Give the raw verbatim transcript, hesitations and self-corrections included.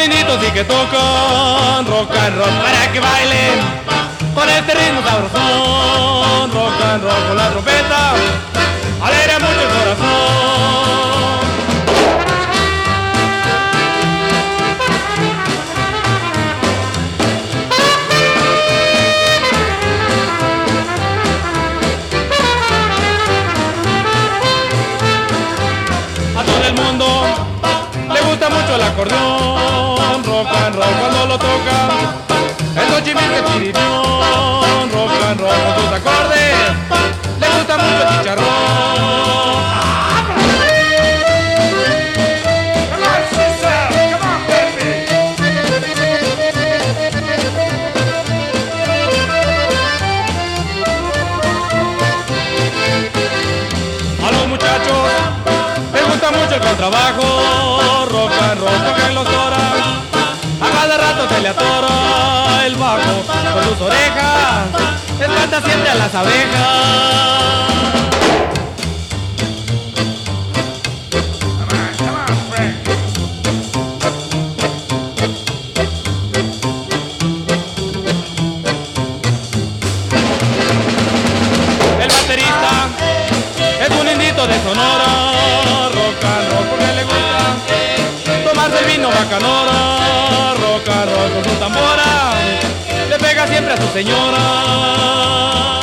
inditos sí que tocan rock and roll para que bailen con este ritmo sabrosón. Rock and roll con la trompeta alegra mucho el corazón. A todo el mundo le gusta mucho el acordeón, rock and roll cuando lo tocan, el tochimilque chiripión, rock and roll con sus acordes, le gusta mucho el chicharrón. A los muchachos les gusta mucho el contrabajo, rock and roll tocan los horas, a cada rato se le atora el bajo con sus orejas, espanta siempre a las abejas. El baterista es un indito de Sonora, rock and roll porque le gusta tomarse el vino bacanora, rock and roll con su tambora, le pega siempre a su señora.